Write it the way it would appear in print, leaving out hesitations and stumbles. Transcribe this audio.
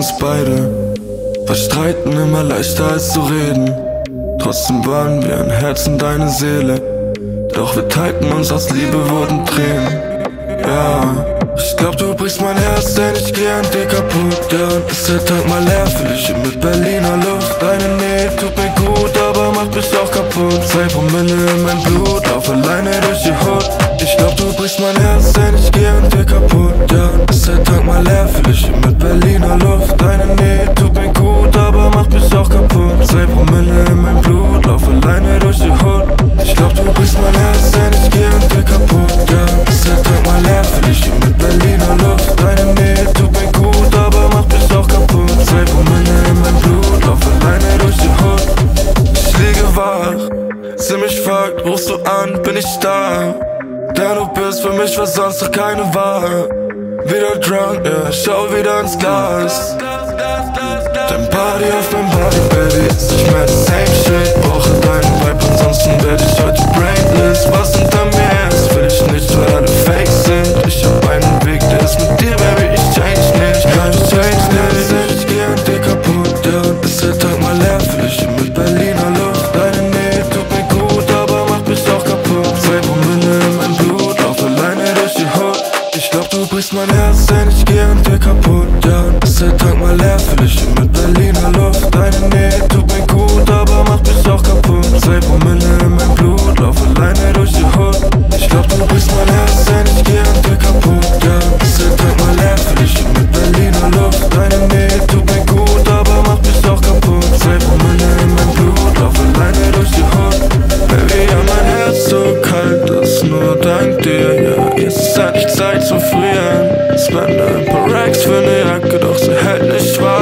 uns beide. Bei Streiten immer leichter als zu reden. Trotzdem waren wir ein Herz und eine Seele. Doch wir teilten uns, aus Liebe wurden Tränen. Ja, ich glaub du brichst mein Herz, denn ich geh an dir kaputt. Ja, und ist der Tag mal leer, fühl ich mit Berliner Luft. Deine Nähe tut mir gut, aber macht mich auch kaputt. 2 Promille in mein Blut, lauf alleine durch die Hood. Ich glaub du brichst mein Herz, denn ich geh an dir kaputt. Ja, und ist der Tag mal leer, fühl ich mit Berliner Luft. Deine Nähe tut mir gut, aber macht mich auch kaputt. 2 Promille in mein Blut, lauf alleine durch die Hood. Ich glaub du brichst mein Herz, denn ich geh an dir kaputt. Ja, und ist der Tag mal leer, fühl ich mit Berliner Luft. Deine Nähe tut mir gut, aber macht mich auch kaputt. 2 Promille in mein Blut, lauf alleine durch die Hood. Ich liege wach, sie mich fragt, rufst du an, bin ich da? Denn du bist für mich, was sonst doch keine Wahl. Wieder drunk, ja, schau wieder ins Glas. Dein Body auf mein Body, Baby, ist nicht mehr das same shit. Brauche deinen Vibe, ansonsten werd ich heute brainless. Was hinter mir ist, will ich nicht, weil alle fake sind. Ich hab einen Weg, der ist mit dir, Baby, ich change nicht. Nein, ich change nicht, ich geh an dir kaputt. Ja, und ist der Tag mal leer, fühl ich mit Berliner Luft. Deine Nähe tut mir gut, aber macht mich auch kaputt. 2 Promille in mein Blut, lauf alleine durch die Hood. Ich glaub du brichst mein Herz, denn ich geh an dir kaputt. Ja, und ist der Tag mal leer, fühl ich mit Berliner Luft. Deine Nähe tut mir gut, aber macht mich auch kaputt. 2 Promille in mein Blut, lauf alleine durch die Hood. Ich glaub du brichst mein Herz, denn ich geh an dir kaputt. Ja, und ist der Tag mal leer, fühl ich mit Berliner Luft. Deine Nähe tut mir gut, aber macht mich auch kaputt. 2 Promille in mein Blut, lauf alleine durch die Hood. Baby, ja, mein Herz so kalt, ist nur dank dir, ja. Jetzt ist endlich Zeit zu frieren. Spende ein paar Racks für ne Jacke, doch sie hält nicht wahr.